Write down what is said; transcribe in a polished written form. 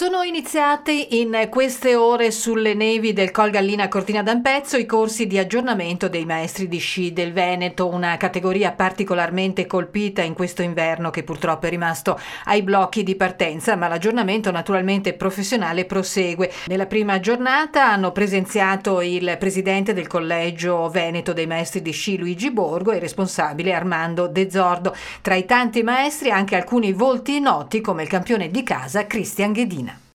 Sono iniziati in queste ore sulle nevi del Col Gallina Cortina d'Ampezzo i corsi di aggiornamento dei maestri di sci del Veneto, una categoria particolarmente colpita in questo inverno che purtroppo è rimasto ai blocchi di partenza, ma l'aggiornamento naturalmente professionale prosegue. Nella prima giornata hanno presenziato il presidente del Collegio Veneto dei Maestri di Sci Luigi Borgo e il responsabile Armando De Zordo. Tra i tanti maestri anche alcuni volti noti come il campione di casa Cristian Ghedina.